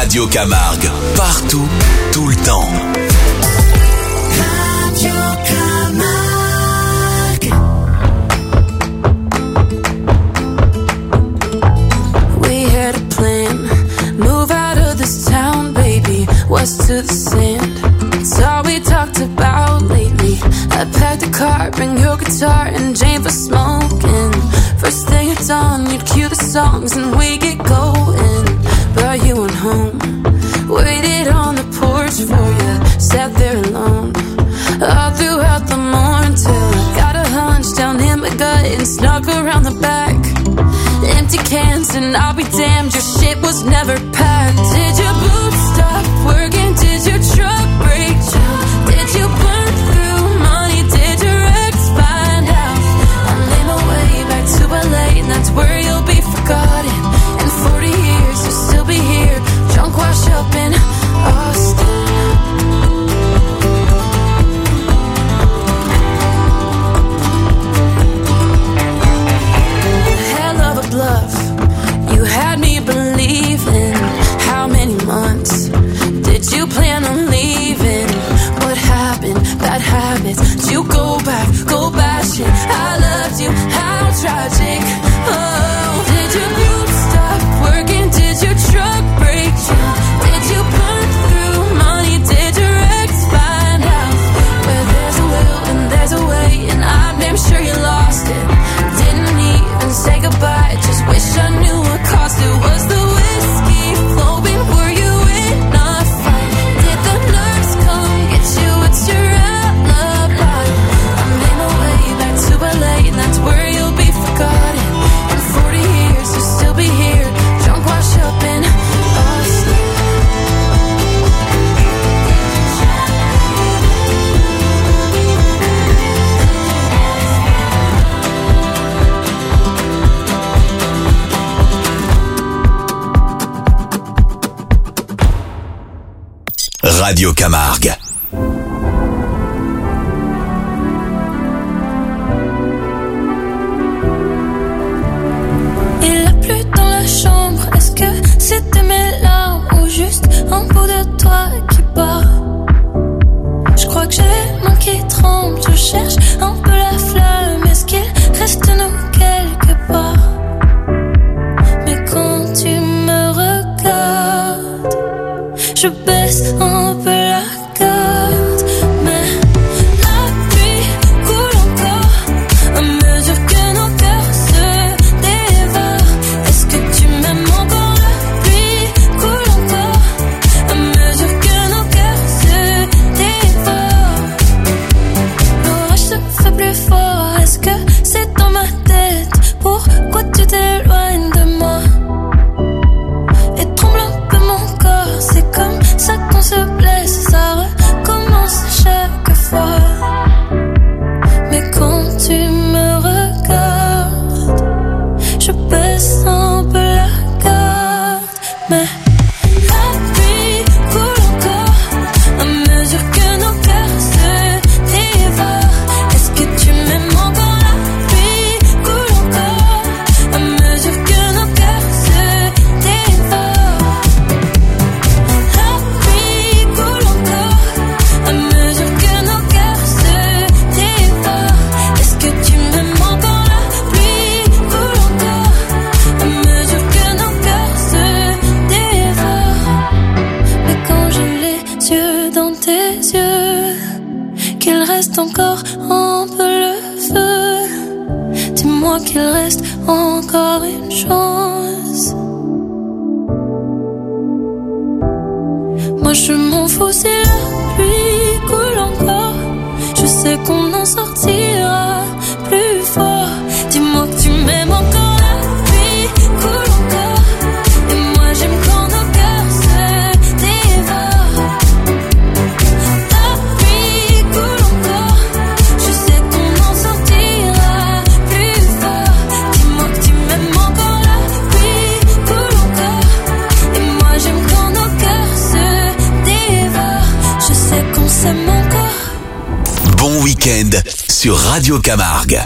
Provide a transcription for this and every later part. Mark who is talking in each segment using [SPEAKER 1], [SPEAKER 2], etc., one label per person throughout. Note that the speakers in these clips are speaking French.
[SPEAKER 1] Radio Camargue, partout, tout le temps. Radio Camargue.
[SPEAKER 2] We had a plan, move out of this town, baby, west to the sand. It's all we talked about lately. I packed a car, bring your guitar and Jane for smoking. First thing at dawn, you'd cue the songs and we get going. But you went home, waited on the porch for you, sat there alone all throughout the morning till I got a hunch down in my gut and snuck around the back. Empty cans and I'll be damned, your shit was never packed. Did your boots stop working? Did your truck break down? Did you burn through money? Did your ex find out? I made my way back to LA and that's where you'll be forgotten. In 40 years you'll still be here, drunk wash up in Austin. Bluff. You had me believing. How many months did you plan on leaving? What happened? Bad habits. Did you go back? Go bashing. I loved you. How tragic. Oh, did your boots stop working? Did your truck break down? Did you burn through money? Did your ex find out? Where there's a will and there's a way, and I'm damn sure you lost it. Didn't even say goodbye. Just wish I knew what cost it. Was the whiskey flowing? Were you in a fight? Did the nerves come get you? It's your alibi. I made my way back to LA and that's where you'll be forgotten. In 40 years you'll still be here, drunk wash up in Austin.
[SPEAKER 1] Radio Camargue.
[SPEAKER 3] Il a plu dans la chambre, est-ce que c'était mes larmes ou juste un bout de toi qui bat? Je crois que j'ai les mains qui tremblent, je cherche un peu la flamme, est-ce qu'il reste nous quelque part? Mais quand tu me regardes, je baisse un peu la garde, mais la pluie coule encore à mesure que nos cœurs se dévorent. Est-ce que tu m'aimes encore? La pluie coule encore à mesure que nos cœurs se dévorent. L'orage se fait plus fort, est-ce que c'est dans ma tête? Pourquoi tu t'éloignes de moi? Et tremble un peu mon corps, c'est comme ça qu'on se blesse, ça recommence chaque fois. Mais quand tu me regardes, je baisse un peu la garde, mais la pluie coule encore à mesure que nos cœurs se dévorent. Est-ce que tu m'aimes encore? La pluie coule encore à mesure que nos cœurs se dévorent. La pluie coule encore à mesure que nos cœurs se dévorent. Est-ce que tu m'aimes encore? La pluie coule encore à mesure que nos cœurs se dévorent. Mais quand j'ai les yeux dans tes yeux, qu'il reste encore un peu le feu, dis-moi qu'il reste encore une chance. Moi je m'en fous si la pluie coule encore, je sais qu'on en sortira plus fort. Dis-moi que tu m'aimes encore. La pluie coule encore et moi j'aime quand nos cœurs se dévorent. La pluie coule encore, je sais qu'on en sortira plus fort. Dis-moi que tu m'aimes encore. La pluie coule encore et moi j'aime quand nos cœurs se dévorent. Je sais qu'on s'aime encore.
[SPEAKER 1] Bon week-end sur Radio Camargue.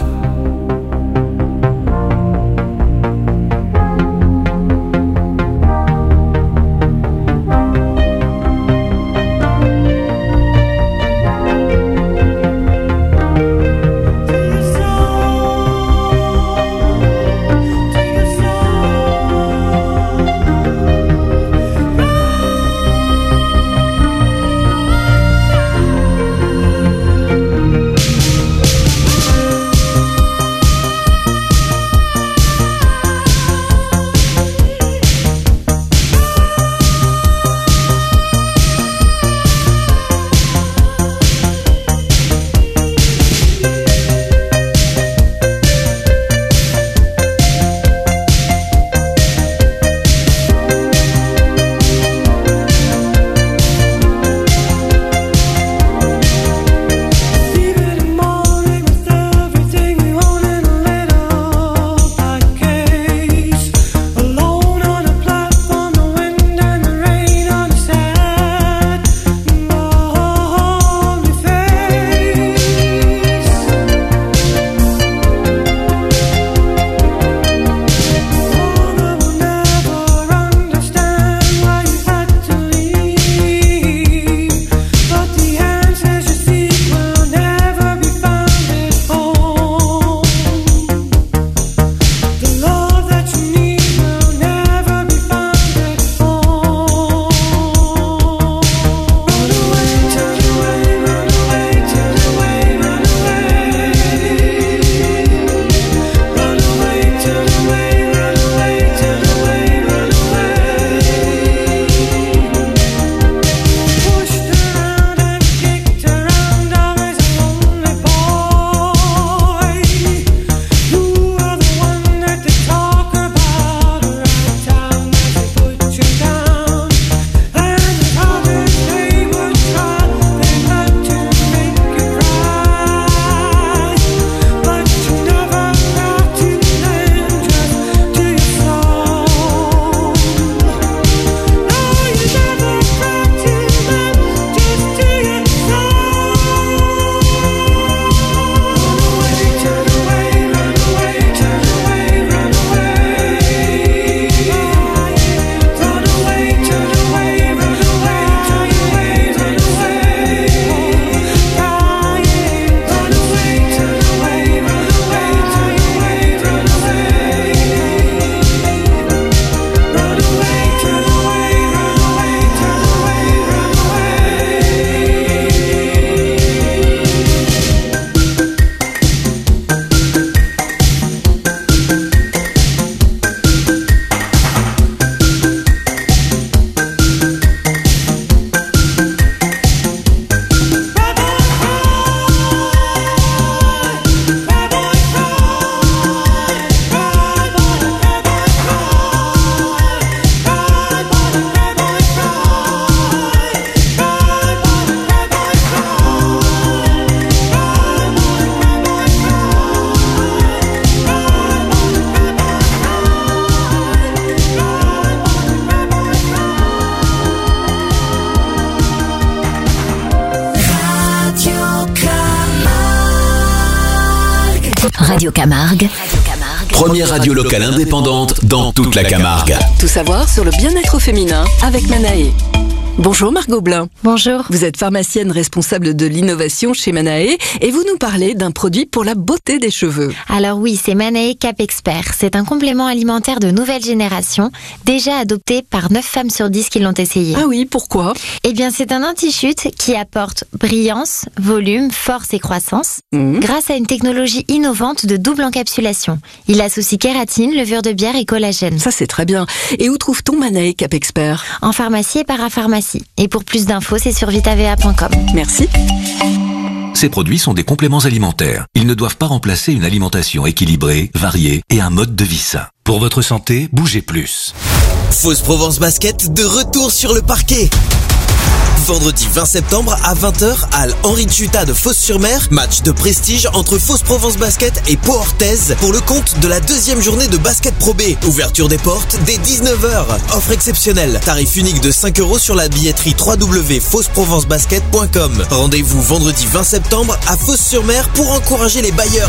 [SPEAKER 4] Radio Camargue.
[SPEAKER 1] Première radio locale indépendante dans toute la Camargue.
[SPEAKER 5] Tout savoir sur le bien-être féminin avec Manae. Bonjour Margot Blin.
[SPEAKER 4] Bonjour.
[SPEAKER 5] Vous êtes pharmacienne responsable de l'innovation chez Manae et vous nous parlez d'un produit pour la beauté des cheveux.
[SPEAKER 4] Alors oui, c'est Manae Cap Expert. C'est un complément alimentaire de nouvelle génération, déjà adopté par 9 femmes sur 10 qui l'ont essayé.
[SPEAKER 5] Ah oui, pourquoi ?
[SPEAKER 4] Eh bien, c'est un anti-chute qui apporte brillance, volume, force et croissance grâce à une technologie innovante de double encapsulation. Il associe kératine, levure de bière et collagène.
[SPEAKER 5] Ça, c'est très bien. Et où trouve-t-on Manae Cap Expert ?
[SPEAKER 4] En pharmacie et parapharmacie. Et pour plus d'infos, c'est sur vitavea.com.
[SPEAKER 5] Merci.
[SPEAKER 6] Ces produits sont des compléments alimentaires. Ils ne doivent pas remplacer une alimentation équilibrée, variée et un mode de vie sain. Pour votre santé, bougez plus.
[SPEAKER 7] Fos Provence Basket de retour sur le parquet. Vendredi 20 septembre à 20h, à Henri Tchuta de Fos-sur-Mer, match de prestige entre Fos Provence Basket et Pau Orthez pour le compte de la deuxième journée de Basket Pro B. Ouverture des portes dès 19h. Offre exceptionnelle. Tarif unique de 5 € sur la billetterie www.fosprovencebasket.com. Rendez-vous vendredi 20 septembre à Fos-sur-Mer pour encourager les Bayers.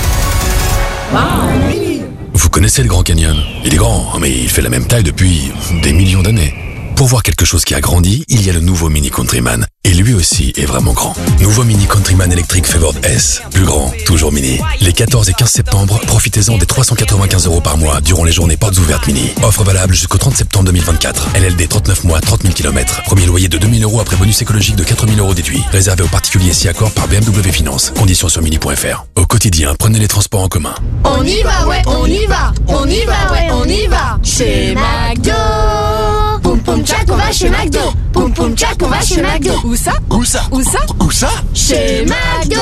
[SPEAKER 8] Vous connaissez le Grand Canyon? Il est grand, mais il fait la même taille depuis des millions d'années. Pour voir quelque chose qui a grandi, il y a le nouveau Mini Countryman. Et lui aussi est vraiment grand. Nouveau Mini Countryman électrique Favored S. Plus grand, toujours mini. Les 14 et 15 septembre, profitez-en des 395 € par mois durant les journées portes ouvertes mini. Offre valable jusqu'au 30 septembre 2024. LLD 39 mois, 30 000 km. Premier loyer de 2 000 € après bonus écologique de 4 000 € déduit. Réservé aux particuliers si accord par BMW Finance. Conditions sur mini.fr. Au quotidien, prenez les transports en commun.
[SPEAKER 9] On y va, ouais, on y va. On y va, ouais, on y va. Chez McDo. Poum poum tchac, on va chez McDo. Poum poum tchac, on va chez McDo.
[SPEAKER 5] Où ça ?
[SPEAKER 9] Où ça ? Chez McDo.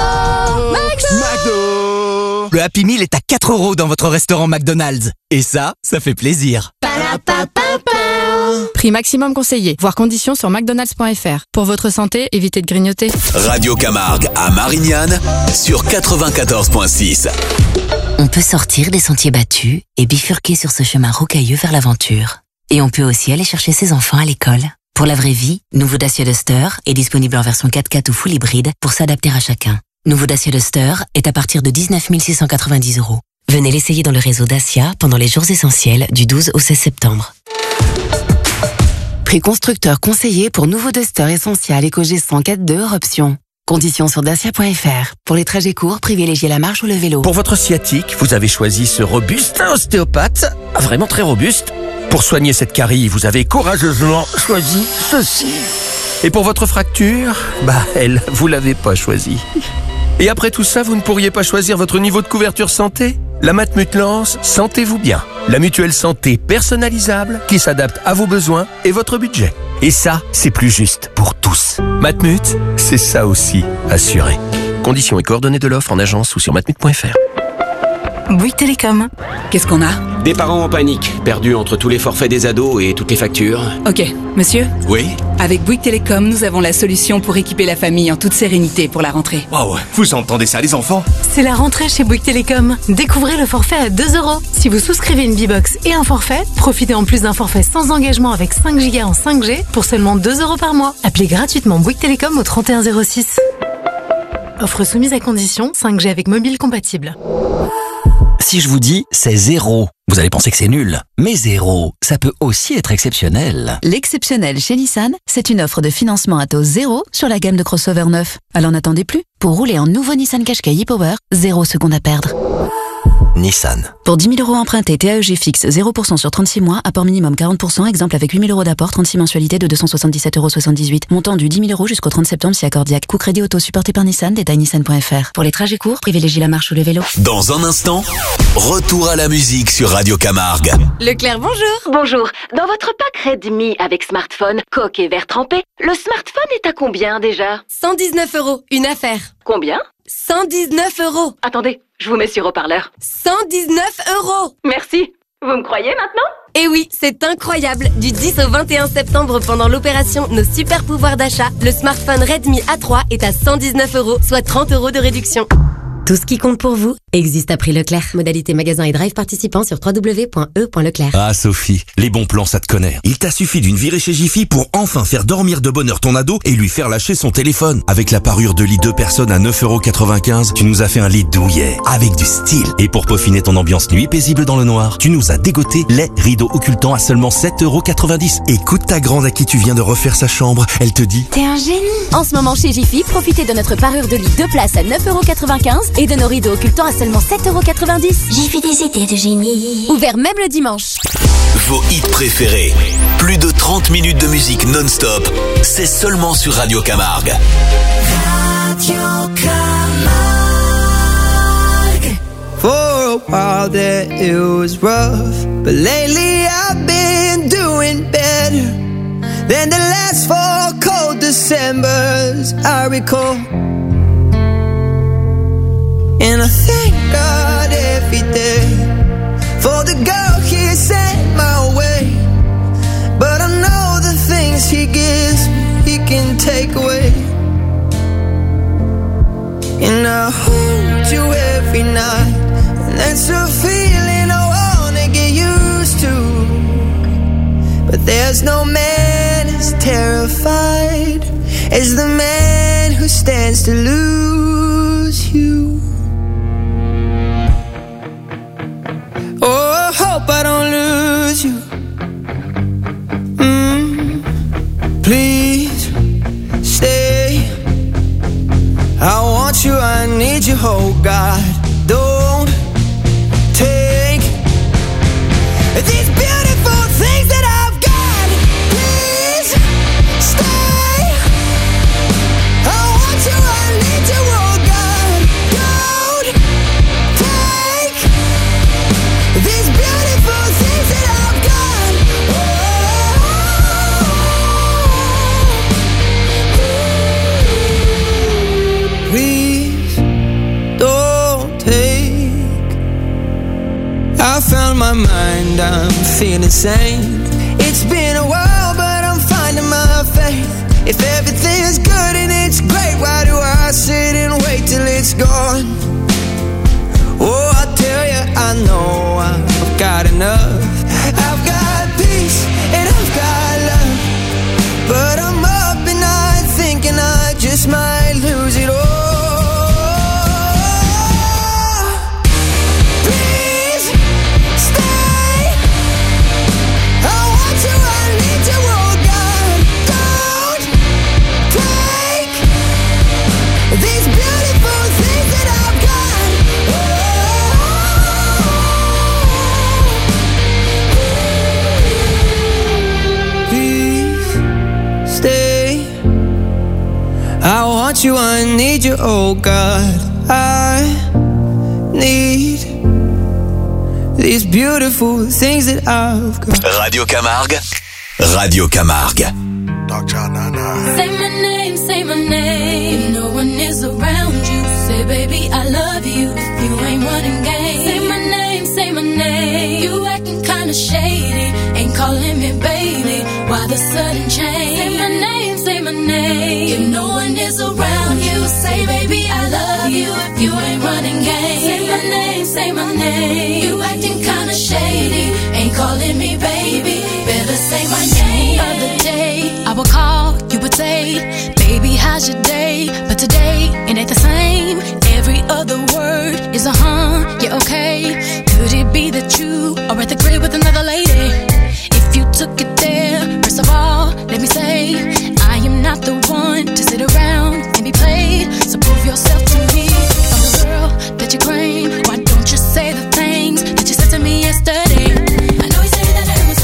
[SPEAKER 10] McDo. Le Happy Meal est à 4 € dans votre restaurant McDonald's. Et ça fait plaisir.
[SPEAKER 11] Prix maximum conseillé. Voir conditions sur mcdonalds.fr. Pour votre santé, évitez de grignoter.
[SPEAKER 1] Radio Camargue à Marignane sur 94.6.
[SPEAKER 12] On peut sortir des sentiers battus et bifurquer sur ce chemin rocailleux vers l'aventure. Et on peut aussi aller chercher ses enfants à l'école. Pour la vraie vie, nouveau Dacia Duster est disponible en version 4x4 ou full hybride pour s'adapter à chacun. Nouveau Dacia Duster est à partir de 19 690 €. Venez l'essayer dans le réseau Dacia pendant les jours essentiels du 12 au 16 septembre.
[SPEAKER 5] Prix constructeur conseillé pour nouveau Duster Essential EcoG 104.2 hors option. Conditions sur dacia.fr. Pour les trajets courts, privilégiez la marche ou le vélo.
[SPEAKER 10] Pour votre sciatique, vous avez choisi ce robuste ostéopathe. Vraiment très robuste. Pour soigner cette carie, vous avez courageusement choisi ceci. Et pour votre fracture, elle, vous l'avez pas choisi. Et après tout ça, vous ne pourriez pas choisir votre niveau de couverture santé ? La Matmut lance Sentez-vous bien. La mutuelle santé personnalisable qui s'adapte à vos besoins et votre budget. Et ça, c'est plus juste pour tous. Matmut, c'est ça aussi, assuré. Conditions et coordonnées de l'offre en agence ou sur matmut.fr.
[SPEAKER 5] Bouygues Télécom. Qu'est-ce qu'on a ?
[SPEAKER 13] Des parents en panique, perdus entre tous les forfaits des ados et toutes les factures.
[SPEAKER 5] Ok, monsieur ?
[SPEAKER 13] Oui ?
[SPEAKER 5] Avec Bouygues Télécom, nous avons la solution pour équiper la famille en toute sérénité pour la rentrée.
[SPEAKER 14] Waouh, vous entendez ça les enfants ?
[SPEAKER 15] C'est la rentrée chez Bouygues Télécom. Découvrez le forfait à 2 €. Si vous souscrivez une B-Box et un forfait, profitez en plus d'un forfait sans engagement avec 5 Go en 5G pour seulement 2 € par mois. Appelez gratuitement Bouygues Télécom au 31 06. Offre soumise à condition, 5G avec mobile compatible.
[SPEAKER 10] Si je vous dis c'est 0, vous allez penser que c'est nul. Mais 0, ça peut aussi être exceptionnel.
[SPEAKER 16] L'exceptionnel chez Nissan, c'est une offre de financement à taux 0 sur la gamme de crossover neuf. Alors n'attendez plus. Pour rouler en nouveau Nissan Qashqai e-Power, 0 secondes à perdre.
[SPEAKER 10] Nissan.
[SPEAKER 16] Pour 10 000 € empruntés, TAEG fixe 0% sur 36 mois, apport minimum 40%, exemple avec 8 000 € d'apport, 36 mensualités de 277,78 €. Montant du 10 000 € jusqu'au 30 septembre si accordiaque. Coût crédit auto supporté par Nissan, détail nissan.fr. Pour les trajets courts, privilégiez la marche ou le vélo.
[SPEAKER 1] Dans un instant, retour à la musique sur Radio Camargue.
[SPEAKER 17] Leclerc, bonjour.
[SPEAKER 18] Bonjour. Dans votre pack Redmi avec smartphone, coque et verre trempé, le smartphone est à combien déjà ?
[SPEAKER 17] 119 €, une affaire.
[SPEAKER 18] Combien ?
[SPEAKER 17] 119 €.
[SPEAKER 18] Attendez, je vous mets sur haut-parleur.
[SPEAKER 17] 119 €.
[SPEAKER 18] Merci. Vous me croyez maintenant ?
[SPEAKER 17] Eh oui, c'est incroyable. Du 10 au 21 septembre, pendant l'opération Nos super pouvoirs d'achat, le smartphone Redmi A3 est à 119 €, soit 30 € de réduction.
[SPEAKER 19] Tout ce qui compte pour vous
[SPEAKER 17] existe à prix Leclerc. Modalité magasin et drive participant sur www.e.leclerc.
[SPEAKER 19] Ah Sophie, les bons plans ça te connaît. Il t'a suffi d'une virée chez Jiffy pour enfin faire dormir de bonheur ton ado et lui faire lâcher son téléphone. Avec la parure de lit 2 personnes à 9,95€, tu nous as fait un lit douillet, avec du style. Et pour peaufiner ton ambiance nuit paisible dans le noir, tu nous as dégoté les rideaux occultants à seulement 7,90€. Écoute ta grande à qui tu viens de refaire sa chambre, elle te dit...
[SPEAKER 4] T'es un génie.
[SPEAKER 20] En ce moment chez Jiffy, profitez de notre parure de lit 2 places à 9,95€ et de nos rideaux occultants à seulement 7,90€.
[SPEAKER 4] Jiffy, des idées de génie.
[SPEAKER 20] Ouvert même le dimanche.
[SPEAKER 1] Vos hits préférés. Plus de 30 minutes de musique non-stop. C'est seulement sur Radio Camargue.
[SPEAKER 21] Radio Camargue. For a while there it was rough, but lately I've been doing better than the last 4 cold Decembers I recall. And I thank God every day for the girl He sent my way. But I know the things He gives me, He can take away. And I hold you every night, and that's a feeling I wanna get used to. But there's no man as terrified as the man who stands to lose you. Oh, I hope I don't lose you. Please stay. I want you, I need you, oh God. Don't take these beautiful things that I've got. Please stay. I want you, I need you, oh God. Don't take these beautiful things that I've got. Please don't take. I found my mind, I'm feeling sane. It's been a while, but I'm finding my faith. If everything's good and it's great, why do I sit and wait till it's gone? Oh, I tell you, I know I've got enough. I've got peace and I've got love, but I'm up at night thinking I just might lose it all. Please stay. I want you, I need you, oh God. Don't take these beautiful things that I've got. Please stay. I want you, I need you, oh God. I need these beautiful things that I've got.
[SPEAKER 1] Radio Camargue. Radio Camargue.
[SPEAKER 3] Say my name, say my name. If no one is around you, say baby I love you. If you ain't running game, say my name, say my name. You acting kinda shady, ain't calling me baby. Why the sudden change? Say my name, say my name. If no one is around you, say baby I love you. If you ain't running game, say my name, say my name. You acting kinda shady, ain't calling me baby. Better say my name. Other day I would call, you would say, baby how's your day? But today it ain't the same. Every other word is a yeah okay. Could it be that you are at the crib with another lady? If you took it there, first of all, let me say, I am not the one to sit around and be played. So prove yourself to me. If I'm the girl that you claim, why don't you say the things that you said to me yesterday? I know you say that I was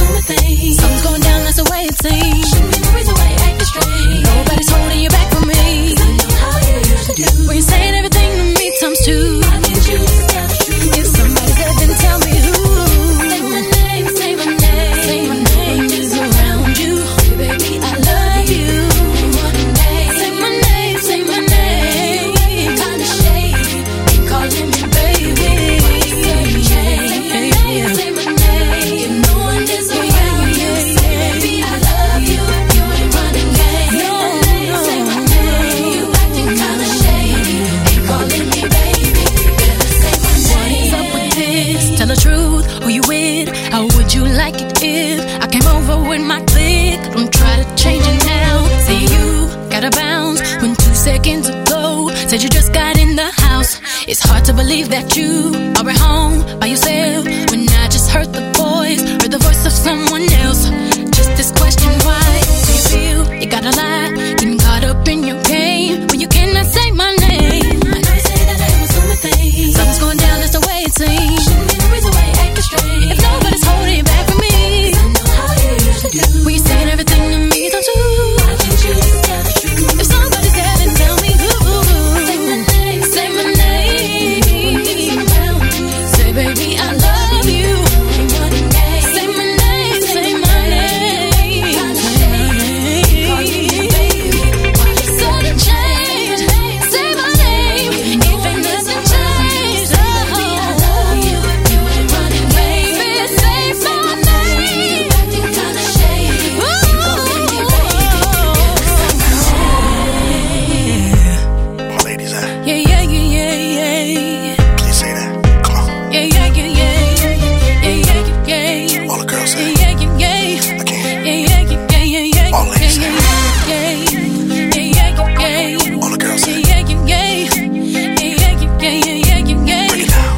[SPEAKER 3] that you are at home by yourself when I just heard the voice of someone else. Just this question, why do you feel you gotta lie? Getting caught up in your game when you cannot say my name. I know you say that I am assuming things. Something's going down, that's the way it seems. Shouldn't be the reason why you're acting strange. If nobody's holding you back from me, I know how you usually do. When you're saying everything to me, don't you? Why can't you just tell the truth? If somebody's there, then tell me who. Say my name, say my name. Say baby, I love you. Say my name, say my name. Sudden change, say my name. Even nothing changed. Oh, baby, say my name.
[SPEAKER 2] My ladies,
[SPEAKER 3] yeah, yeah, yeah, yeah, yeah.
[SPEAKER 2] Can you say that? Come on.
[SPEAKER 3] Yeah, yeah, yeah, yeah, yeah, yeah, yeah.
[SPEAKER 2] All the girls say
[SPEAKER 3] yeah, yeah, yeah, yeah.
[SPEAKER 2] I can't.
[SPEAKER 3] Yeah, yeah, yeah, yeah, yeah.
[SPEAKER 2] All the ladies say
[SPEAKER 3] yeah, yeah, yeah, yeah, yeah.
[SPEAKER 2] All the girls say
[SPEAKER 3] yeah, yeah, yeah, yeah, yeah, yeah, yeah, yeah.
[SPEAKER 2] Break it down.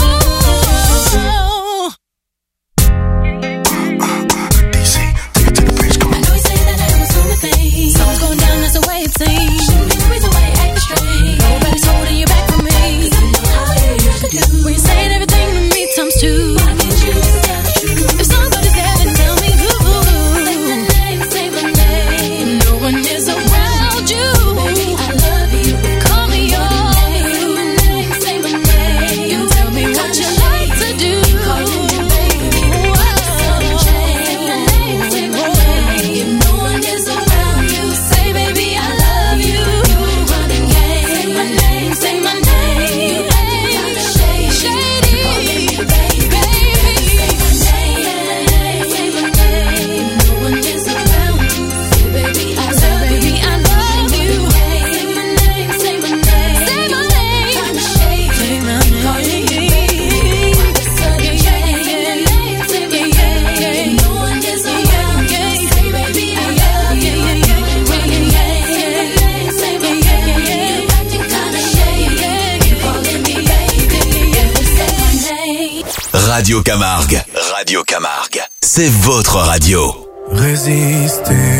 [SPEAKER 2] DC, take it to the bridge, come
[SPEAKER 3] I
[SPEAKER 2] on.
[SPEAKER 3] know you say that I am assuming things. Something's going down, that's the way it seems. Shouldn't be the reason why you're acting strange. Nobody's holding you back from me. 'Cause I know how you usually do. When you're saying everything to me times two. Why can't you just tell the truth? If somebody's there, then tell me who. Say my name, say my name. No one is around you. Baby, I love you. Call me on. Say my name, say my name. You tell me what you like to do. Calling me baby. Sudden change. Say my name. If no one is around you, say baby, I love you. You running game. Say my name, say my name. You acting kinda shady. Calling me baby. Say my name, say my name. If no one is around you, say baby, I love you. I love you. Say my name, say my name. Say my name. Kinda shady. Say my name. Calling me baby. Sudden change. Say my name. If no one is around you, say baby, I love you. Running game. Say my name. You acting kinda shady. Calling me baby. Say my name.
[SPEAKER 1] Radio Camargue. Radio Camargue. C'est votre radio.
[SPEAKER 2] Résister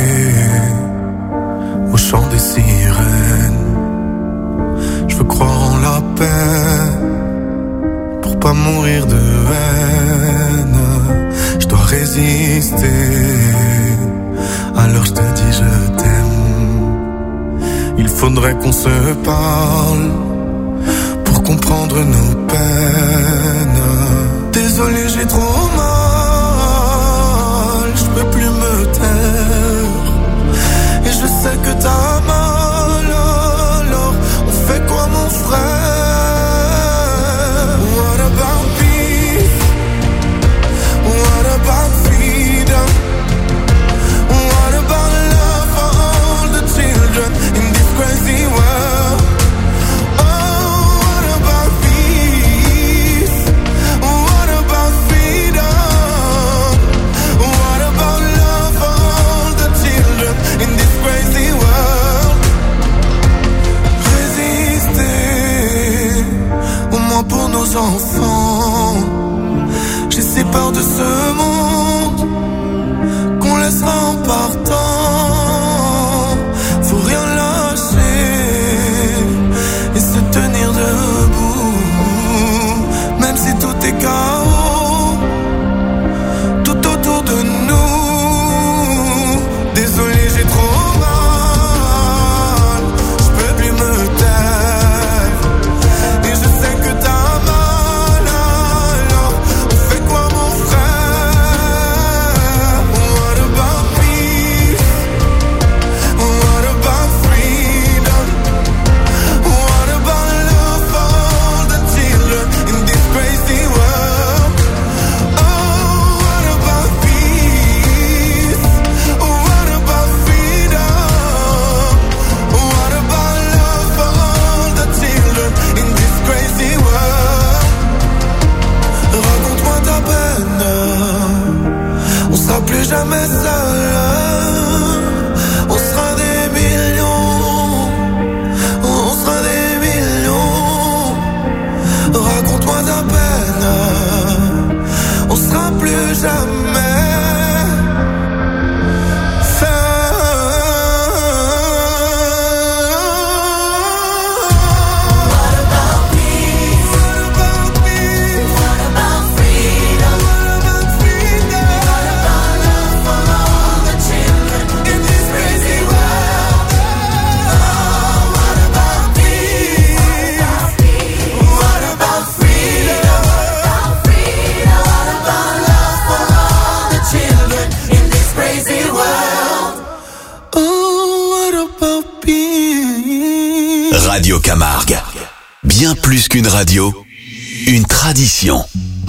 [SPEAKER 2] au chant des sirènes. Je veux croire en la paix pour pas mourir de haine. Je dois résister. Alors je te dis je t'aime. Il faudrait qu'on se parle pour comprendre nos peines. Désolé, j'ai trop mal. Je peux plus me taire. Et je sais que t'as mal. Alors on fait quoi mon frère? What about peace? What about freedom? What about love for all the children in this crazy world? Oh, what about peace? What about freedom? What about love for all the children in this crazy world? Résister, au moins pour nos enfants. J'ai si peur de ce monde qu'on laissera en partant. Faut rien lâcher et se tenir debout, même si tout est chaos tout autour de nous. Désolé, j'ai trop mal. Je peux plus me taire et je sais que t'as mal.
[SPEAKER 1] Radio Camargue. Bien plus qu'une radio, une tradition.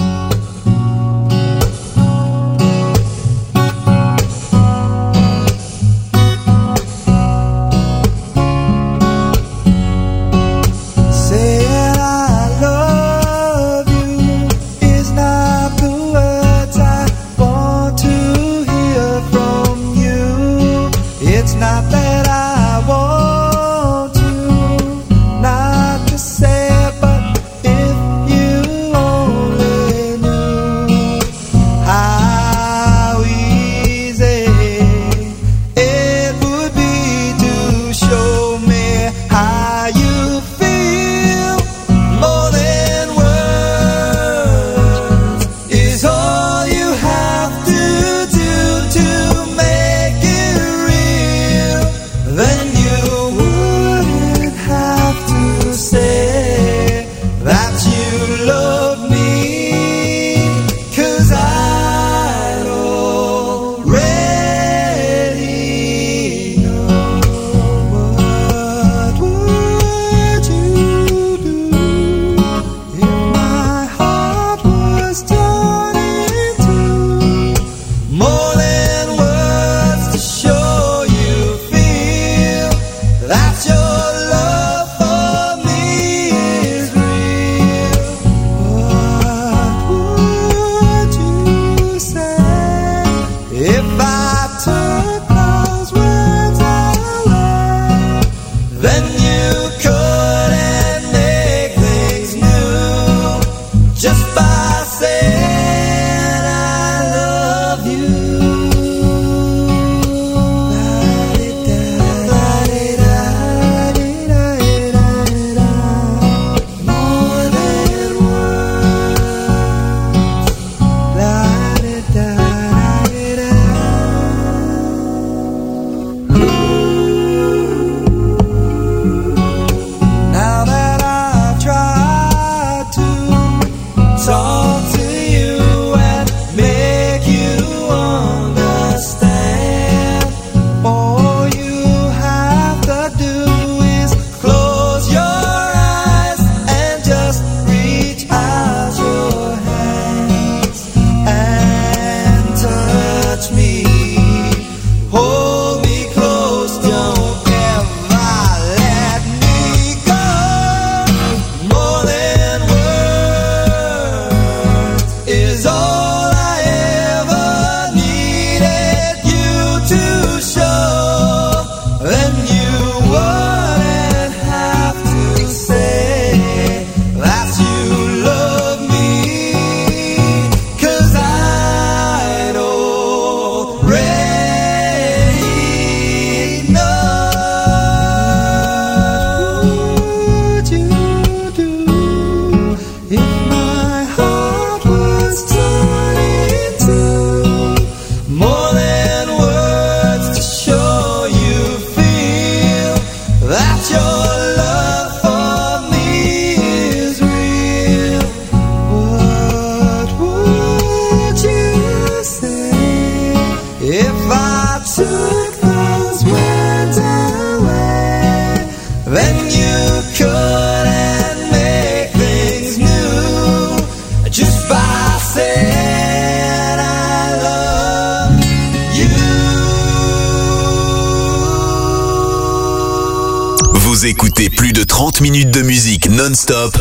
[SPEAKER 1] Vous écoutez plus de 30 minutes de musique non-stop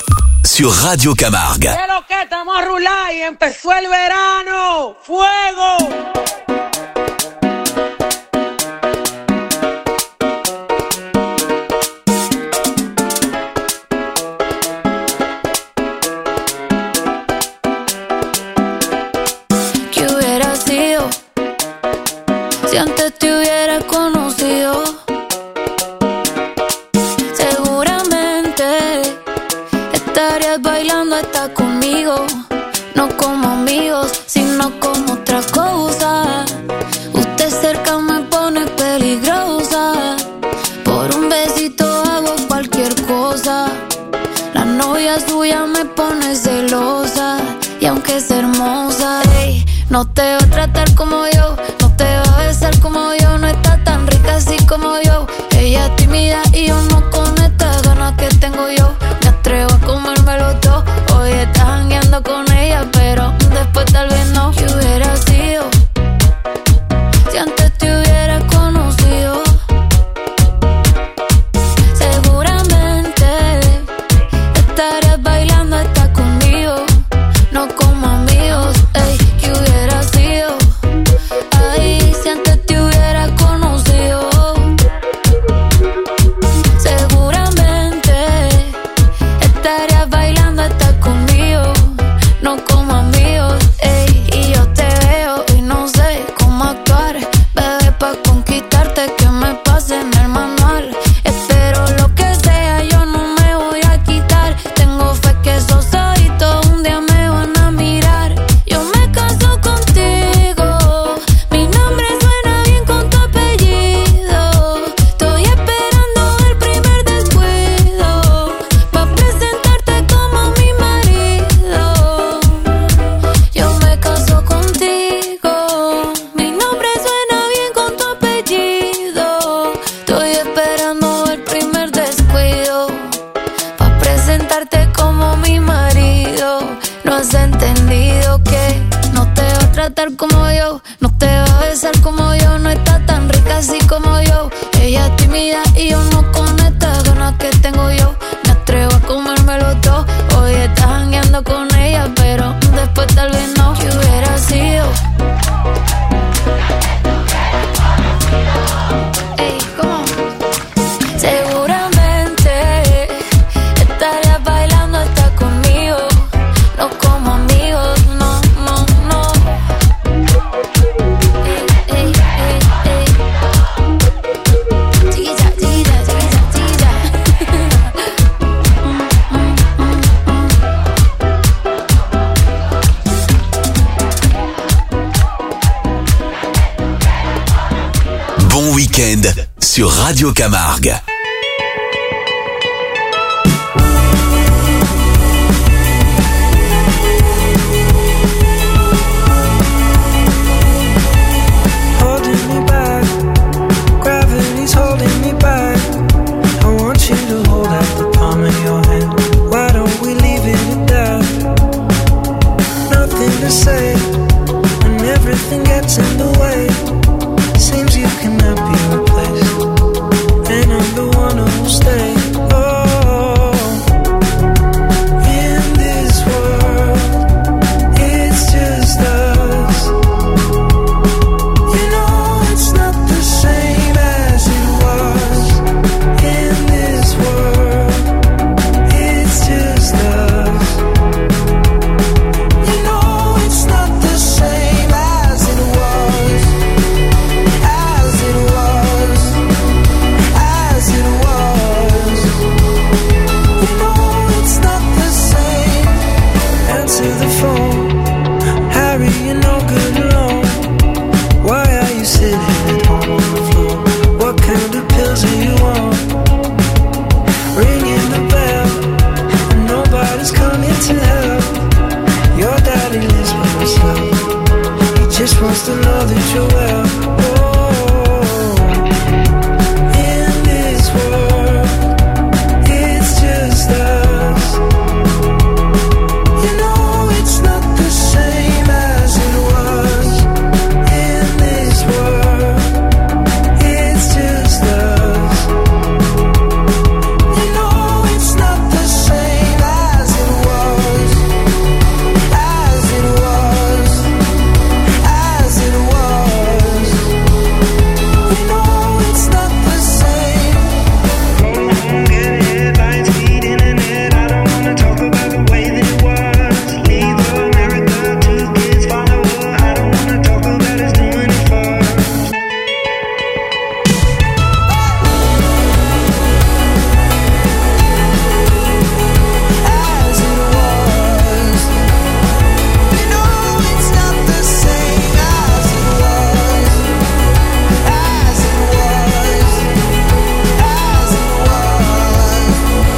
[SPEAKER 1] sur Radio Camargue.
[SPEAKER 6] ¿Qué lo que estamos a rular y empezó el verano? ¡Fuego!
[SPEAKER 3] ¿Qué hubiera sido si antes te hubiera conocido? Seguramente estarías bailando hasta conmigo, no como amigos, sino como otra cosa. Usted cerca me pone peligrosa, por un besito hago cualquier cosa. La novia suya me pone celosa, y aunque es hermosa, ey, no te va a tratar como yo, no te va a besar como yo, no está tan rica así como yo. Ella es tímida y yo no conecta extrañando con ella, pero después tal vez no. ¿Qué hubiera sido si antes te hubiera conocido? Seguramente estarías bailando hasta conmigo, no como amigos. Ey, ¿qué hubiera sido? Ay, si antes te hubiera conocido. Seguramente estarías bailando hasta conmigo, no como amigos. Ey, y yo te veo y no sé cómo actuar, bebé, pa' conquistarte que me pase en el manual. Espero lo que sea, yo no me voy a quitar. Tengo fe que esos ojitos un día me van a mirar. Yo me caso contigo, mi nombre suena bien con tu apellido. Estoy esperando el primer descuido pa' presentarte como mi marido. Yo me caso contigo, mi nombre suena bien con tu apellido. Estoy esperando el primer descuido pa' presentarte como mi marido. No has entendido que no te va a tratar como yo, no te va a besar como yo, no está tan rica así como yo. Ella es tímida y yo no con estas ganas que tengo yo. Me atrevo a comérmelo todo. Hoy estás jangueando con ella, pero después tal vez no. ¿Qué hubiera sido? Ey, ¿cómo? Seguramente estarías bailando hasta conmigo, no como amigos, no, no, no. Ey, ey, ey, ey. Chiquilla, chiquilla, chiquilla, chiquilla.
[SPEAKER 1] Bon week-end sur Radio Camargue.
[SPEAKER 21] Holding me back, gravity's holding me back. I want you to hold out the palm of your hand. Why don't we leave it at that? Nothing to say when everything gets in the way. Seems you cannot be replaced, and I'm the one who'll stay. Oh, in this world, it's just us. You know it's not the same as it was. In this world, it's just us. You know it's not the same as it was. As it was. As it was. You know it's not the same. Answer the phone, Harry, you're no good alone. Why are you sitting at home on the floor? What kind of pills are you on? Ringing the bell, and nobody's coming to help. Your daddy lives by himself. He just wants to know that you're well. Oh, in this world, it's just us. You know it's not the same as it was. In this world, it's just us. You know it's not the same as it was. As it was. As it was. You know it's not the same. Get headlines, feed internet. I don't wanna talk about the way that it was. Leave America, 2 kids follow her. I don't wanna talk about us doing it first. As it was. You know it's not the same as it was. As it was. As it was.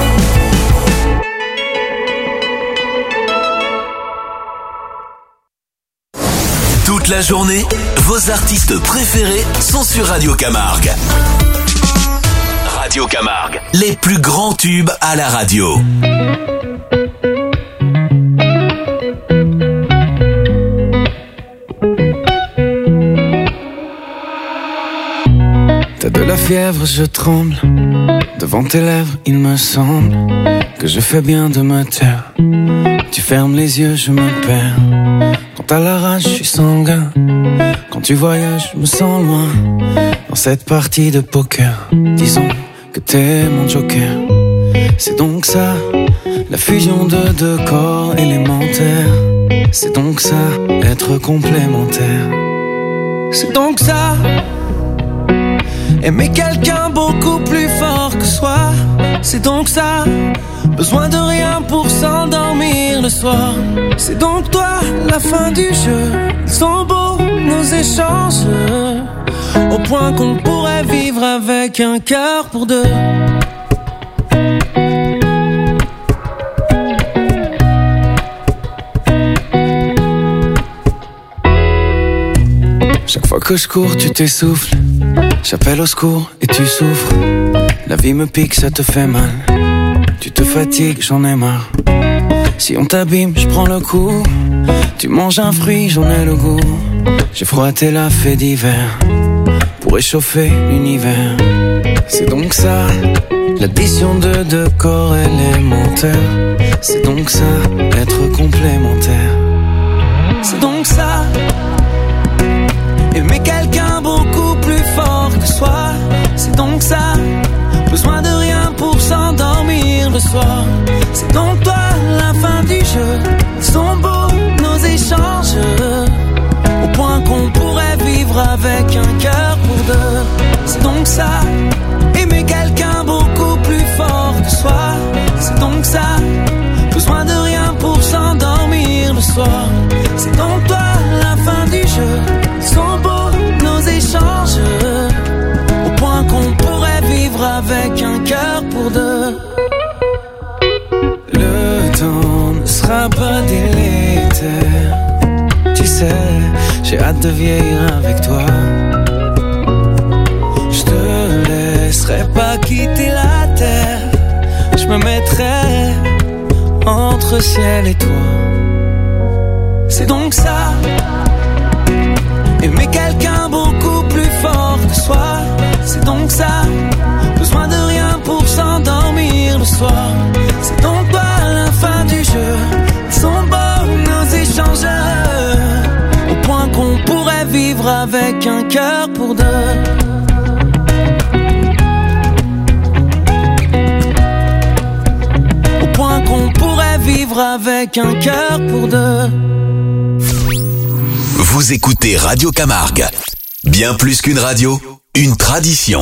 [SPEAKER 1] Toute la journée, vos artistes préférés sont sur Radio Camargue. Radio Camargue, les plus grands tubes à la radio.
[SPEAKER 7] T'as de la fièvre, je tremble. Devant tes lèvres, il me semble que je fais bien de me taire. Tu fermes les yeux, je me perds. Quand t'as la rage, je suis sanguin. Quand tu voyages, je me sens loin. Dans cette partie de poker, disons que t'es mon joker. C'est donc ça, la fusion de deux corps élémentaires. C'est donc ça, être complémentaire.
[SPEAKER 21] C'est donc ça, aimer quelqu'un beaucoup plus fort que soi. C'est donc ça, besoin de rien pour s'endormir le soir. C'est donc toi, la fin du jeu. Ils sont beaux nos échanges, au point qu'on pourrait vivre avec un cœur pour deux.
[SPEAKER 7] Chaque fois que je cours, tu t'essouffles. J'appelle au secours et tu souffres. La vie me pique, ça te fait mal. Tu te fatigues, j'en ai marre. Si on t'abîme, je prends le coup. Tu manges un fruit, j'en ai le goût. J'ai froissé la fée d'hiver pour réchauffer l'univers. C'est donc ça, l'addition de deux corps élémentaires. C'est donc ça, être complémentaire.
[SPEAKER 21] C'est donc ça, aimer quelqu'un beaucoup plus fort que soi. C'est donc ça, besoin de rien pour s'endormir le soir. C'est donc toi, la fin du jeu. Ils sont beaux nos échanges, au point qu'on pourrait vivre avec un cœur pour deux. C'est donc ça, aimer quelqu'un beaucoup plus fort que soi. C'est donc ça, besoin de rien pour s'endormir le soir. C'est donc toi, la fin du jeu. Ils sont beaux nos échanges, au point qu'on pourrait vivre avec un cœur pour deux.
[SPEAKER 7] Le temps ne sera pas délétère. Tu sais, j'ai hâte de vieillir avec toi.
[SPEAKER 21] Je te laisserai pas quitter la terre. Je me mettrai entre ciel et toi. C'est donc ça, aimer quelqu'un beaucoup plus fort que soi. C'est donc ça, besoin de rien pour s'endormir le soir. C'est donc toi, la fin du jeu. Ils sont beaux nos échanges, au point qu'on pourrait vivre avec un cœur pour deux. Au point qu'on pourrait vivre avec un cœur pour deux.
[SPEAKER 1] Vous écoutez Radio Camargue. Bien plus qu'une radio, une tradition.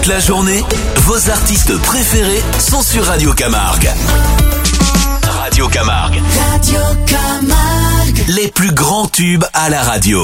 [SPEAKER 1] la journée, vos artistes préférés sont sur Radio Camargue. Radio Camargue.
[SPEAKER 9] Radio Camargue.
[SPEAKER 1] Les plus grands tubes à la radio.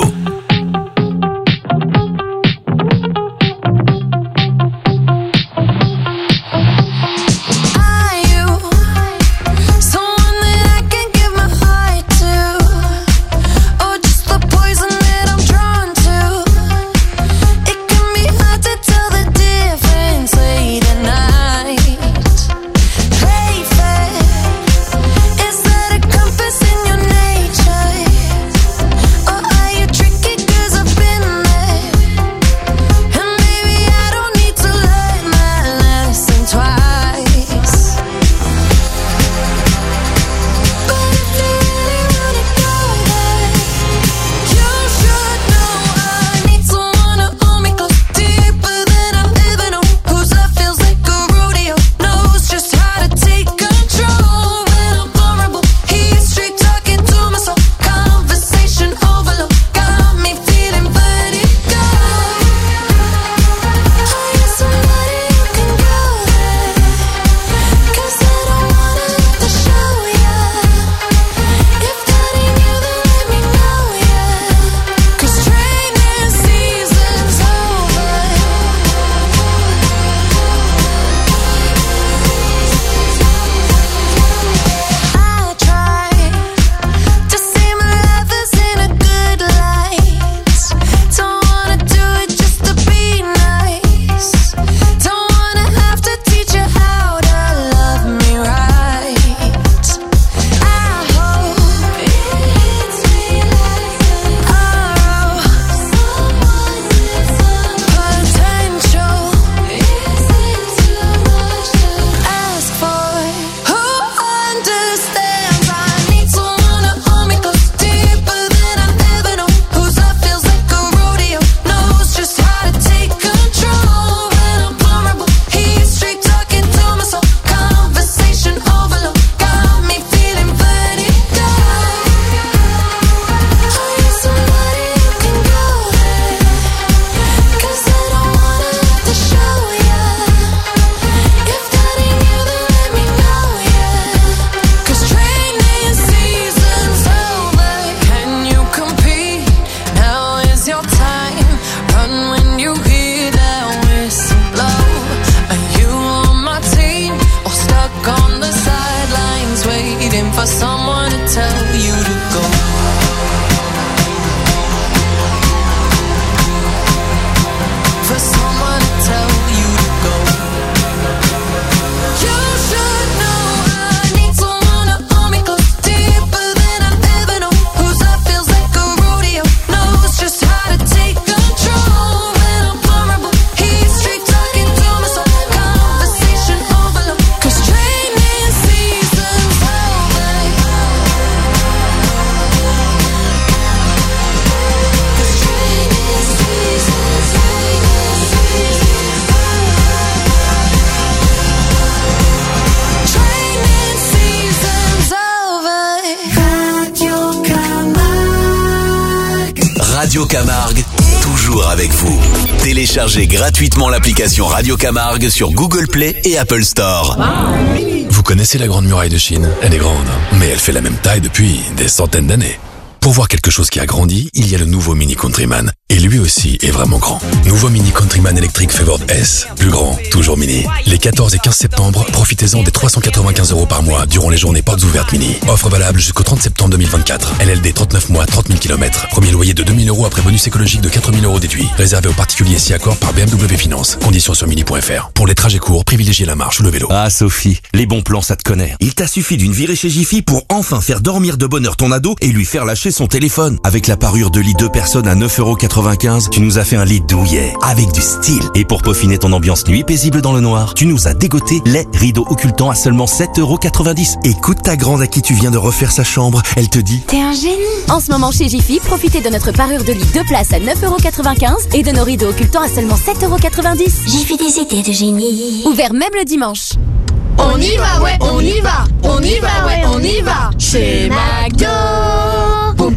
[SPEAKER 1] Radio Camargue, toujours avec vous. Téléchargez gratuitement l'application Radio Camargue sur Google Play et Apple Store.
[SPEAKER 8] Vous connaissez la Grande Muraille de Chine? Elle est grande, mais elle fait la même taille depuis des centaines d'années. Pour voir quelque chose qui a grandi, il y a le nouveau Mini Countryman. Et lui aussi est vraiment grand. Nouveau Mini Countryman électrique Favored S. Plus grand, toujours mini. Les 14 et 15 septembre, profitez-en des 395 € par mois durant les journées portes ouvertes mini. Offre valable jusqu'au 30 septembre 2024. LLD 39 mois, 30 000 km. Premier loyer de 2 000 € après bonus écologique de 4 000 € déduit. Réservé aux particuliers si accord par BMW Finance. Conditions sur mini.fr. Pour les trajets courts, privilégiez la marche ou le vélo.
[SPEAKER 19] Ah Sophie, les bons plans ça te connaît. Il t'a suffi d'une virée chez Jiffy pour enfin faire dormir de bonne heure ton ado et lui faire lâcher son téléphone. Avec la parure de lit 2 personnes à 9,95 €, tu nous as fait un lit douillet, avec du style. Et pour peaufiner ton ambiance nuit paisible dans le noir, tu nous as dégoté les rideaux occultants à seulement 7,90 €. Écoute ta grande à qui tu viens de refaire sa chambre, elle te dit...
[SPEAKER 20] T'es un génie. En ce moment chez Jiffy, profitez de notre parure de lit 2 places à 9,95 € et de nos rideaux occultants à seulement 7,90 €.
[SPEAKER 9] Jiffy des idées de génie.
[SPEAKER 20] Ouvert même le dimanche.
[SPEAKER 9] On y va, ouais, on y va. On y va, ouais, on y va. Chez McDo.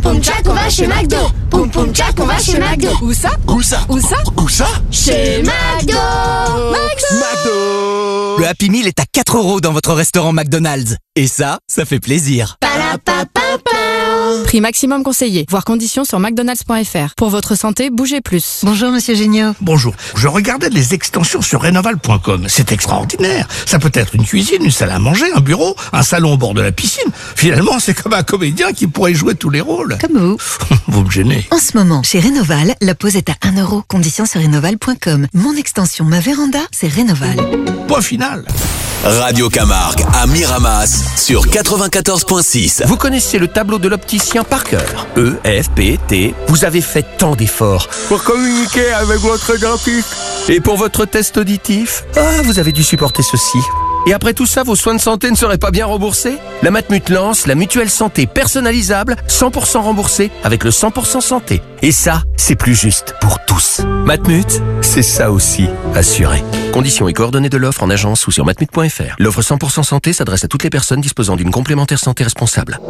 [SPEAKER 9] poum tchac, on va chez McDo. Poum poum tchac, on va chez McDo.
[SPEAKER 11] Où ça?
[SPEAKER 9] Où ça?
[SPEAKER 11] Où ça?
[SPEAKER 9] Où ça? Chez McDo.
[SPEAKER 11] McDo.
[SPEAKER 22] Le Happy Meal est à 4 € dans votre restaurant McDonald's. Et ça fait plaisir.
[SPEAKER 16] Prix maximum conseillé. Voir conditions sur mcdonalds.fr. Pour votre santé, bougez plus.
[SPEAKER 23] Bonjour Monsieur Géniaud.
[SPEAKER 24] Bonjour. Je regardais les extensions sur Rénoval.com. C'est extraordinaire. Ça peut être une cuisine, une salle à manger, un bureau, un salon au bord de la piscine. Finalement, c'est comme un comédien qui pourrait jouer tous les rôles.
[SPEAKER 23] Comme vous.
[SPEAKER 24] Vous me gênez.
[SPEAKER 23] En ce moment, chez Rénoval, la pause est à 1 €. Conditions sur Rénoval.com. Mon extension, ma véranda, c'est Rénoval.
[SPEAKER 24] Point final.
[SPEAKER 1] Radio Camargue à Miramas sur 94.6.
[SPEAKER 10] Vous connaissez le tableau de l'opticien par cœur. E, F, P, T. Vous avez fait tant d'efforts pour communiquer avec votre dentiste. Et pour votre test auditif, vous avez dû supporter ceci. Et après tout ça, vos soins de santé ne seraient pas bien remboursés? La Matmut lance la mutuelle santé personnalisable, 100% remboursée, avec le 100% santé. Et ça, c'est plus juste pour tous. Matmut, c'est ça aussi, assuré. Conditions et coordonnées de l'offre en agence ou sur matmut.fr. L'offre 100% santé s'adresse à toutes les personnes disposant d'une complémentaire santé responsable.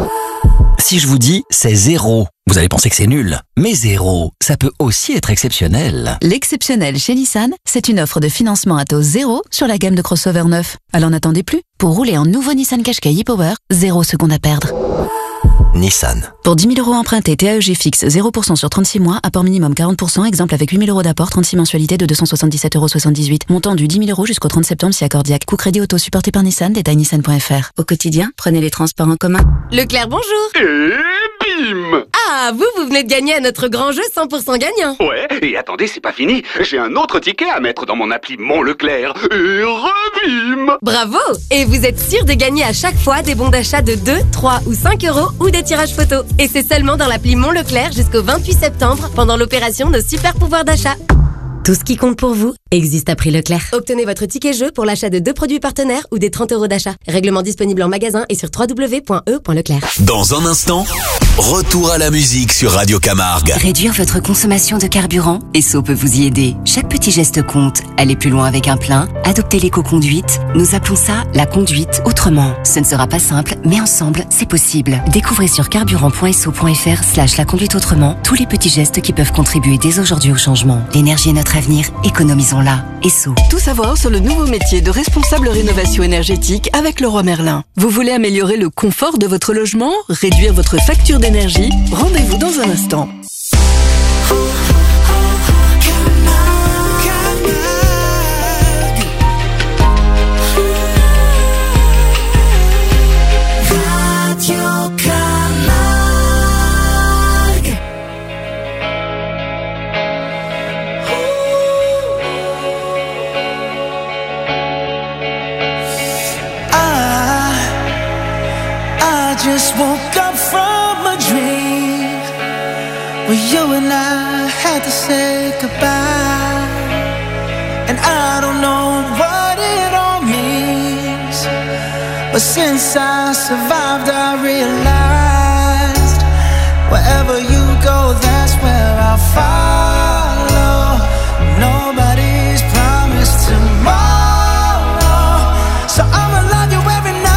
[SPEAKER 25] Si je vous dis c'est 0, vous allez penser que c'est nul. Mais 0, ça peut aussi être exceptionnel.
[SPEAKER 16] L'exceptionnel chez Nissan, c'est une offre de financement à taux 0 sur la gamme de crossover neuf. Alors n'attendez plus. Pour rouler en nouveau Nissan Qashqai e-Power, 0 secondes à perdre.
[SPEAKER 25] Nissan.
[SPEAKER 16] Pour 10 000 € empruntés, TAEG fixe 0% sur 36 mois, apport minimum 40%, exemple avec 8 000 € d'apport, 36 mensualités de 277,78 €. Montant du 10 000 € jusqu'au 30 septembre si accordiaque. Coût crédit auto supporté par Nissan, détail nissan.fr. Au quotidien, prenez les transports en commun.
[SPEAKER 17] Leclerc, bonjour.
[SPEAKER 14] Et bim!
[SPEAKER 17] Ah, vous venez de gagner à notre grand jeu 100% gagnant.
[SPEAKER 14] Ouais, et attendez, c'est pas fini. J'ai un autre ticket à mettre dans mon appli Mon Leclerc. Et rebim!
[SPEAKER 17] Bravo! Et vous êtes sûr de gagner à chaque fois des bons d'achat de 2, 3 ou 5 € ou des tirages photos. Et c'est seulement dans l'appli Mon Leclerc jusqu'au 28 septembre pendant l'opération Nos super pouvoirs d'achat. Tout ce qui compte pour vous existe à prix Leclerc. Obtenez votre ticket jeu pour l'achat de 2 produits partenaires ou des 30 € d'achat. Règlement disponible en magasin et sur www.e.leclerc.
[SPEAKER 1] Dans un instant, retour à la musique sur Radio Camargue.
[SPEAKER 12] Réduire votre consommation de carburant, Esso peut vous y aider. Chaque petit geste compte. Aller plus loin avec un plein, adopter l'éco-conduite. Nous appelons ça la conduite autrement. Ce ne sera pas simple, mais ensemble, c'est possible. Découvrez sur carburant.esso.fr/la conduite autrement tous les petits gestes qui peuvent contribuer dès aujourd'hui au changement. L'énergie est notre avenir, économisons-la. Esso.
[SPEAKER 26] Tout savoir sur le nouveau métier de responsable rénovation énergétique avec Leroy Merlin. Vous voulez améliorer le confort de votre logement, réduire votre facture d'énergie? Rendez-vous dans un instant.
[SPEAKER 2] Just woke up from a dream where you and I had to say goodbye, and I don't know what it all means, but since I survived I realized wherever you go, that's where I'll follow. Nobody's promised tomorrow, so I'ma love you every night.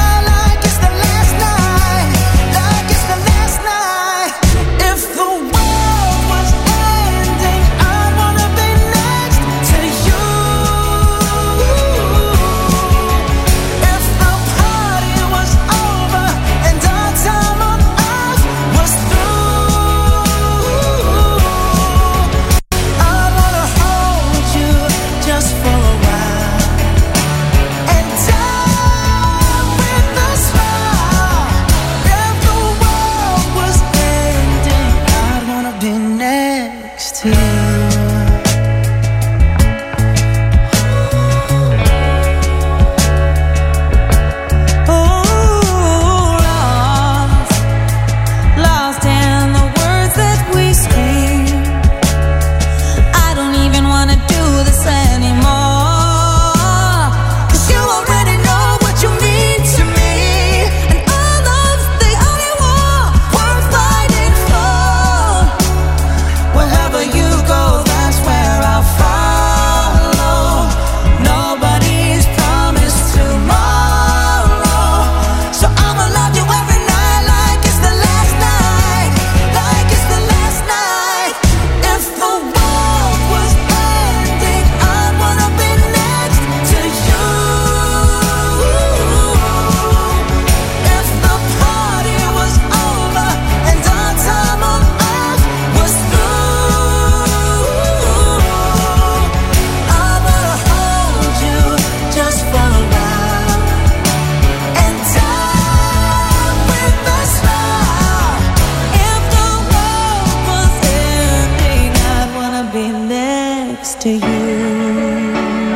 [SPEAKER 2] You go next to you,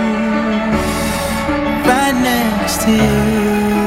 [SPEAKER 2] right next to you.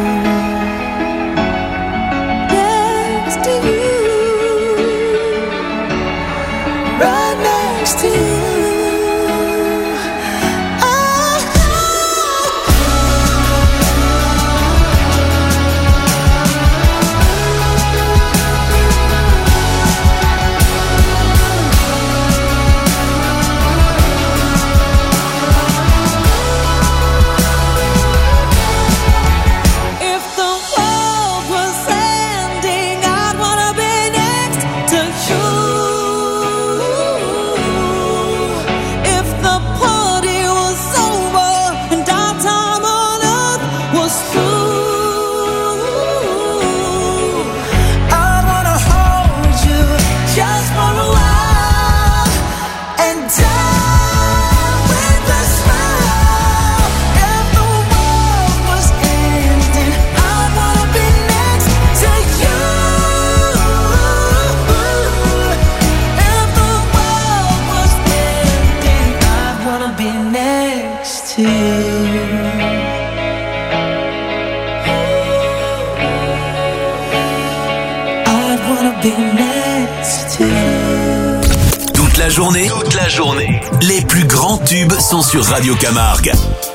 [SPEAKER 1] Toute la journée, les plus grands tubes sont sur Radio Camargue.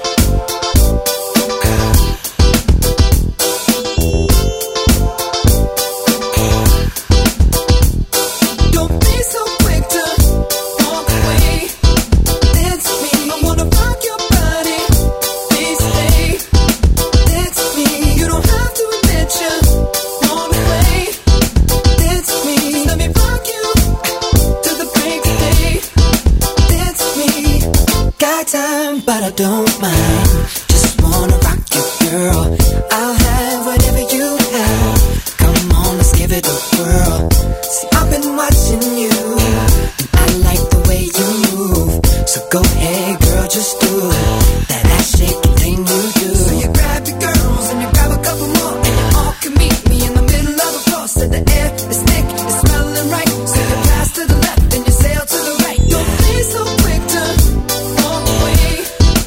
[SPEAKER 2] But I don't mind, just wanna rock you, girl. I'll have whatever you have. Come on, let's give it a whirl. See, I've been watching you, and I like the way you move. So go ahead, girl, just do that ass shaking thing you do. So you grab your girls and you grab a couple more, and you all can meet me in the middle of the floor. So the air is thick, it's smelling right. So you pass to the left and you sail to the right. Don't be so quick to walk away.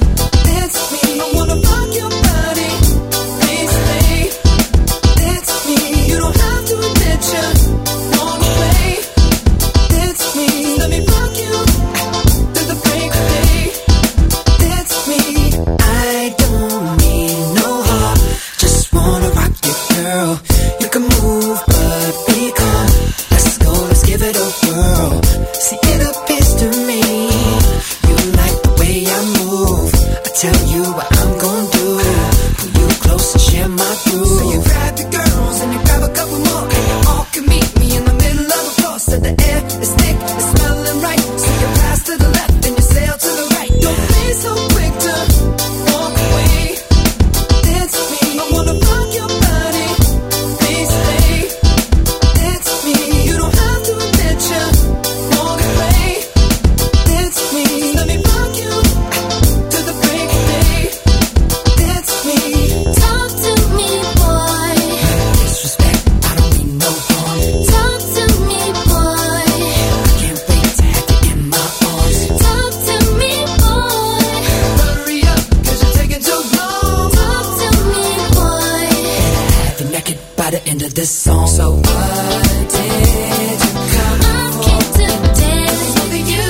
[SPEAKER 2] I wanna rock your body, please stay. That's me. You don't have to admit you want to play. That's me. Let me rock you through the break of day. That's me. I don't need no heart, just wanna rock you, girl. You can move, but be calm. Let's go, let's give it a whirl. See, it appears to me you like the way I move. I tell you what I'm gonna do, pull you close and share my groove. So you grab your girls and you grab a couple more, and you all can meet me in the middle of the floor. So the air is thick, it's smelling right. So you pass to the left and you sail to the right. Don't be so quick to walk away. Dance with me, I wanna rock your body, please stay. Dance with me, you don't have to admit you wanna play. Dance with me, let me rock you to the break of day. Dance with me.
[SPEAKER 3] Talk to me, boy.
[SPEAKER 2] Disrespect, I don't mean no harm.
[SPEAKER 3] Talk to me, boy.
[SPEAKER 2] I can't wait to have you in my arms.
[SPEAKER 3] Talk to me, boy.
[SPEAKER 2] Hurry up, cause you're taking too long.
[SPEAKER 3] Talk to me, boy.
[SPEAKER 2] Have you naked by the end of this song. So what did you come
[SPEAKER 3] I came to dance with you.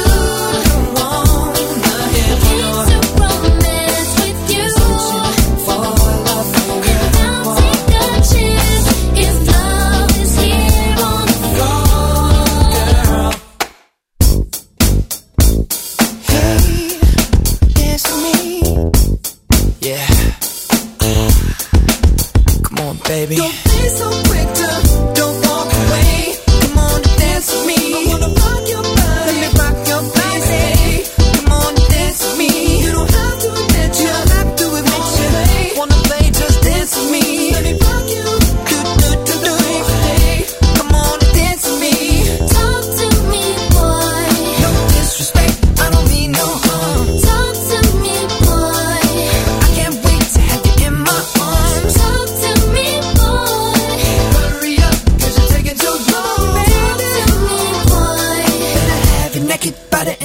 [SPEAKER 3] Came to romance with you.
[SPEAKER 2] for love?
[SPEAKER 3] Now take a chance if love is here on the floor.
[SPEAKER 2] Hey, dance with me. Yeah. Come on, baby. Don't be so quick to don't walk away. Come on and dance with me. I wanna rock your body. Let me rock your body. Come on and dance with me. You don't have to admit you. You don't have to admit you. Wanna play, just dance with me. Let me rock you. Do. Come on and dance with me.
[SPEAKER 3] Talk to me, boy.
[SPEAKER 2] No disrespect, I don't mean no harm.
[SPEAKER 3] Talk to me, boy.
[SPEAKER 2] I can't wait to have you in my arms.
[SPEAKER 3] Talk to me, boy.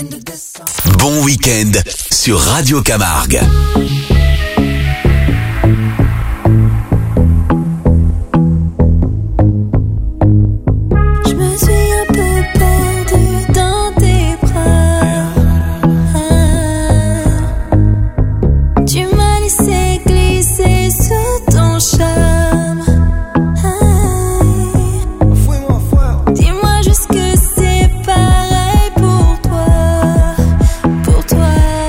[SPEAKER 1] Bon week-end sur Radio Camargue.
[SPEAKER 3] Je me suis un peu perdue dans tes bras. Tu m'as laissé glisser sous ton charme. Dis-moi juste que c'est pareil pour toi. Pour toi.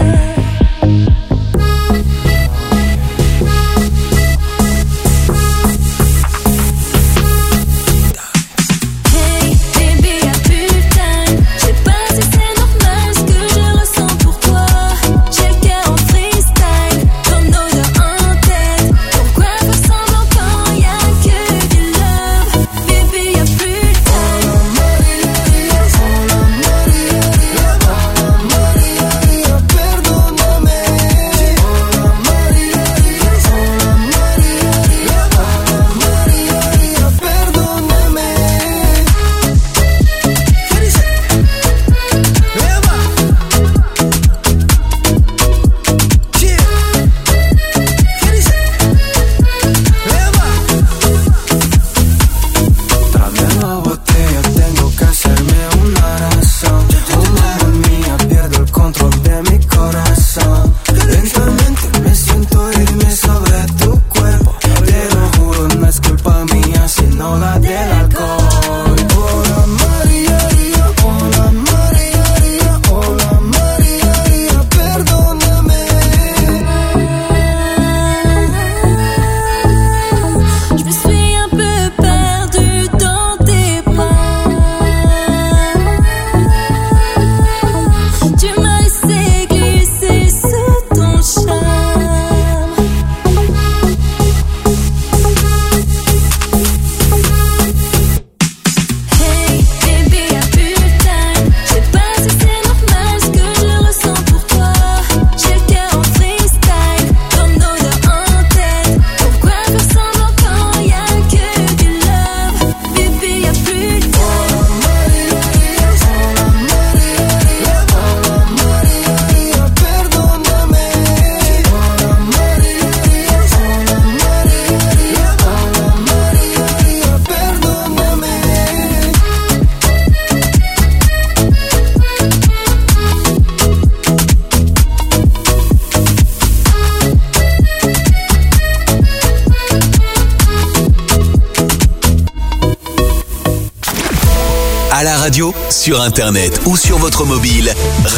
[SPEAKER 3] Hey, baby, y'a plus de time. Je sais pas si c'est normal ce que je ressens pour toi. J'ai le cœur en freestyle, comme nos deux en tête. Pourquoi faire semblant quand y'a que du love? Baby, y'a plus de time.
[SPEAKER 7] Tráeme la botella, tengo que hacerme una razón. Oh, mamma mía, pierdo el control de mi corazón. Lentamente me siento irme sobre tu cuerpo. Te lo juro, no es culpa mía, sino la del alcohol. Hola María, hola María, hola María, perdóname.
[SPEAKER 3] Je me suis un peu perdue dans tes bras. Tu m'as laissé glisser sous ton charme. Hey, baby, y'a plus de time. Je sais pas si c'est normal ce que je ressens pour toi. J'ai le cœur en freestyle, comme nos deux en tête. Pourquoi faire semblant quand y'a que du love? Baby, y'a plus de time.
[SPEAKER 1] À la radio, sur internet ou sur votre mobile,